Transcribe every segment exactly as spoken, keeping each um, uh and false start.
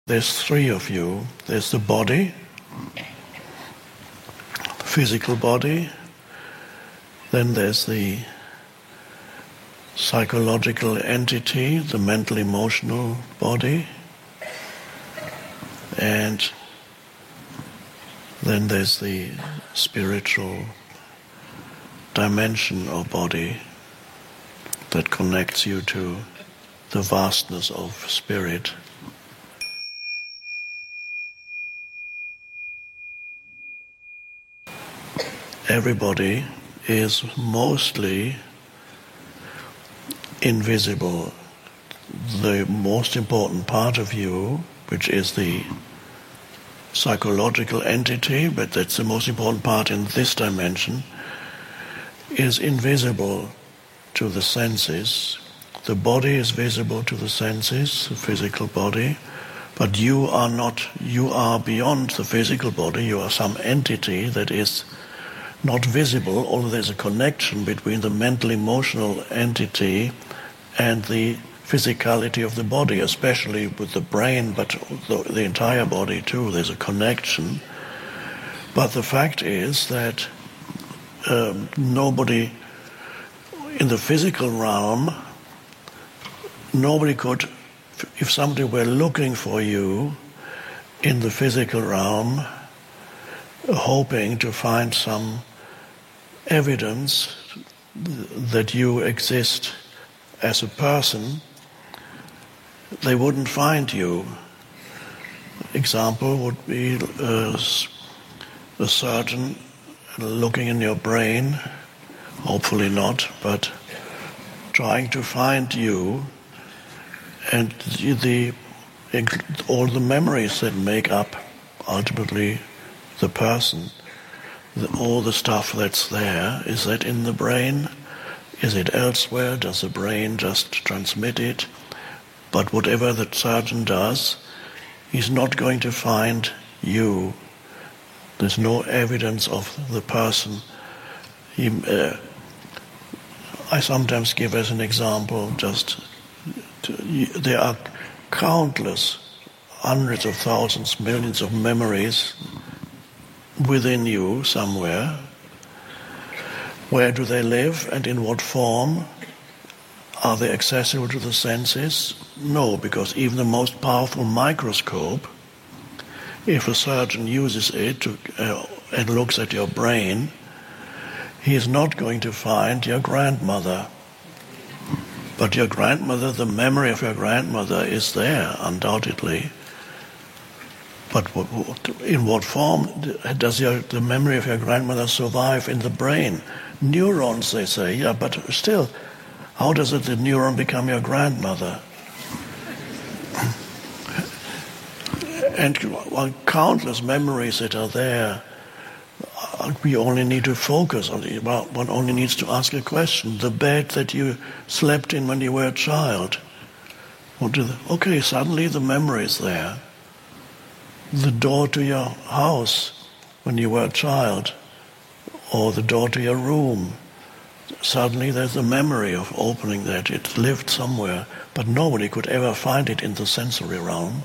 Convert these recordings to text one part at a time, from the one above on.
There's three of you. There's the body, the physical body. Then there's the psychological entity, the mental emotional body. And then there's the spiritual dimension or body that connects you to the vastness of spirit. Everybody is mostly invisible. The most important part of you, which is the psychological entity, but that's the most important part in this dimension, is invisible to the senses. The body is visible to the senses, the physical body, but you are not, you are beyond the physical body. You are some entity that is not visible, although there's a connection between the mental emotional entity and the physicality of the body, especially with the brain, but the, the entire body too. There's a connection. But the fact is that um, nobody in the physical realm, nobody could, if somebody were looking for you in the physical realm, hoping to find some evidence that you exist as a person, they wouldn't find you. Example would be uh, a surgeon looking in your brain, hopefully not, but trying to find you and the, the all the memories that make up ultimately the person. The, all the stuff that's there, is that in the brain? Is it elsewhere? Does the brain just transmit it? But whatever the surgeon does, he's not going to find you. There's no evidence of the person. He, uh, I sometimes give as an example, just to, there are countless, hundreds of thousands, millions of memories within you somewhere. Where do they live and in what form? Are they accessible to the senses? No, because even the most powerful microscope, if a surgeon uses it to, uh, and looks at your brain, he is not going to find your grandmother. But your grandmother, the memory of your grandmother is there, undoubtedly. But in what form does your, the memory of your grandmother survive in the brain? Neurons, they say, yeah, but still, how does it, the neuron become your grandmother? And well, countless memories that are there, we only need to focus on it. Well, one only needs to ask a question. The bed that you slept in when you were a child, what do the, okay, suddenly the memory is there. The door to your house when you were a child, or the door to your room, suddenly there's a memory of opening that. It lived somewhere, but nobody could ever find it in the sensory realm.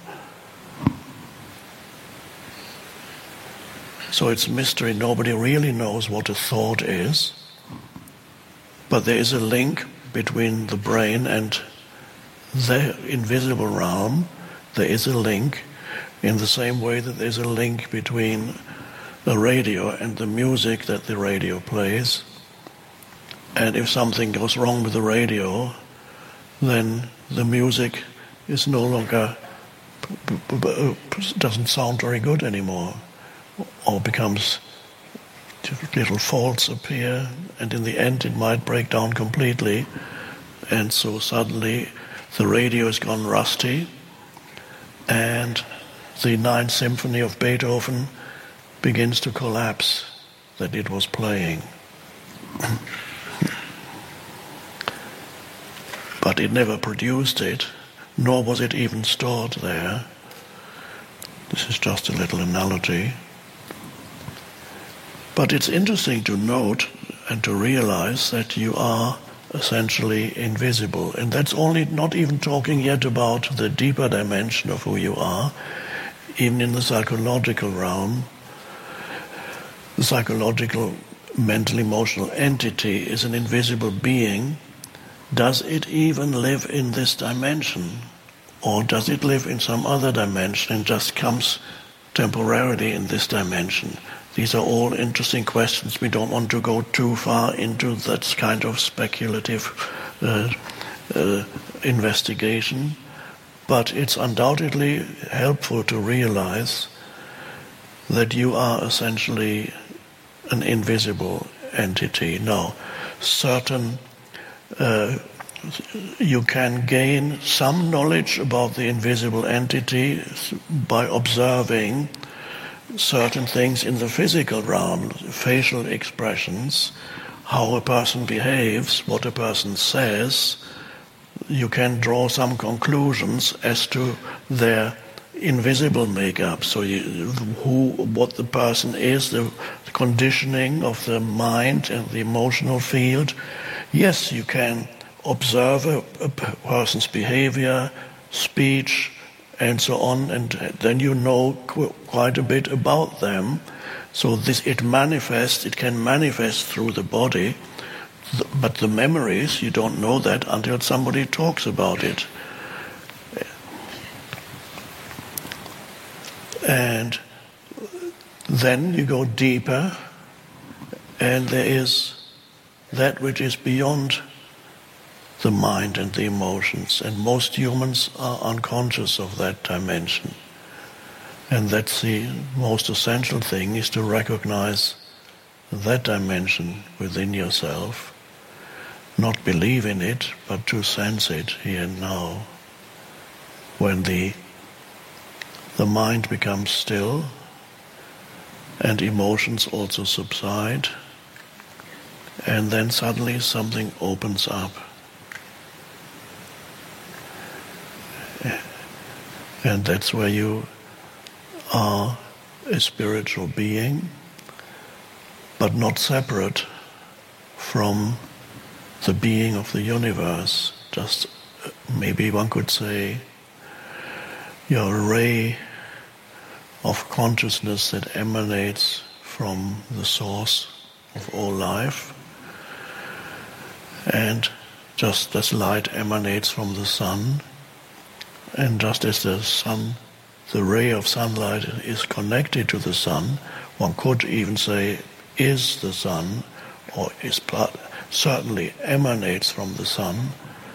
So it's mystery. Nobody really knows what a thought is, but there is a link between the brain and the invisible realm. There is a link in the same way that there's a link between the radio and the music that the radio plays. And if something goes wrong with the radio, then the music is no longer, doesn't sound very good anymore, or becomes, little faults appear, and in the end it might break down completely. And so suddenly the radio has gone rusty, and the Ninth Symphony of Beethoven begins to collapse that it was playing. But it never produced it, nor was it even stored there. This is just a little analogy. But it's interesting to note and to realize that you are essentially invisible. And that's only not even talking yet about the deeper dimension of who you are. Even in the psychological realm, the psychological mental emotional entity is an invisible being. Does it even live in this dimension? Or does it live in some other dimension and just comes temporarily in this dimension? These are all interesting questions. We don't want to go too far into that kind of speculative uh, uh, investigation, but it's undoubtedly helpful to realize that you are essentially an invisible entity. Now, certain uh, you can gain some knowledge about the invisible entity by observing certain things in the physical realm, facial expressions, how a person behaves, what a person says. You can draw some conclusions as to their invisible makeup. So you, who, what the person is, the conditioning of the mind and the emotional field. Yes, you can observe a, a person's behavior, speech, and so on, and then you know qu- quite a bit about them. So this, it manifests, it can manifest through the body, th- but the memories, you don't know that until somebody talks about it. And then you go deeper, and there is that which is beyond the mind and the emotions, and most humans are unconscious of that dimension. And that's the most essential thing, is to recognize that dimension within yourself, not believe in it, but to sense it here and now. When the the mind becomes still and emotions also subside, and then suddenly something opens up. And that's where you are a spiritual being, but not separate from the being of the universe. Just maybe one could say you're a ray of consciousness that emanates from the source of all life. And just as light emanates from the sun, and just as the sun, the ray of sunlight is connected to the sun, one could even say is the sun, or is part, certainly emanates from the sun.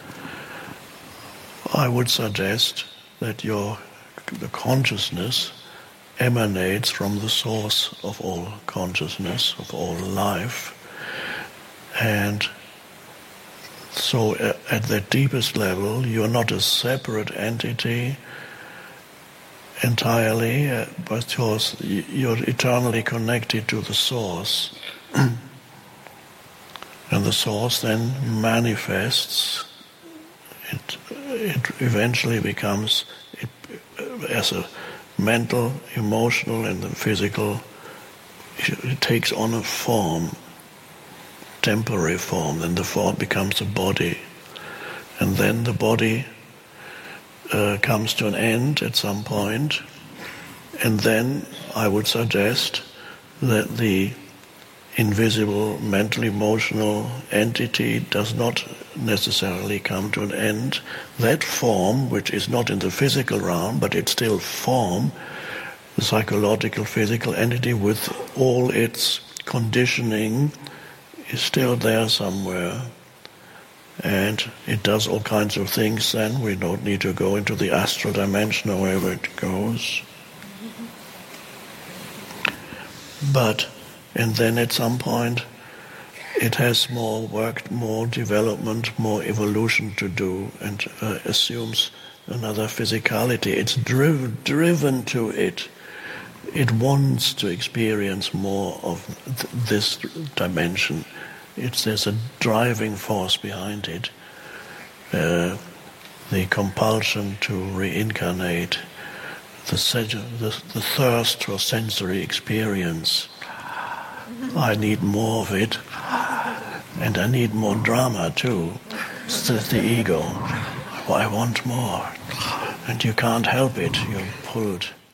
I would suggest that your the consciousness emanates from the source of all consciousness, of all life. And so at the deepest level, you're not a separate entity entirely, uh, because you're eternally connected to the source. And the source then manifests, it, it eventually becomes, it, as a mental, emotional, and physical, it takes on a form, temporary form, then the form becomes a body, and then the body uh, comes to an end at some point, and then I would suggest that the invisible mental emotional entity does not necessarily come to an end. That form, which is not in the physical realm, but it's still form, the psychological physical entity with all its conditioning, is still there somewhere, and it does all kinds of things. Then we don't need to go into the astral dimension or wherever it goes. But, and then at some point it has more work, more development, more evolution to do, and uh, assumes another physicality. It's driven, driven to it. It wants to experience more of th- this dimension. It's, there's a driving force behind it. Uh, the compulsion to reincarnate, the, the, the thirst for sensory experience. I need more of it. And I need more drama too. It's the ego. I want more. And you can't help it. You're pulled.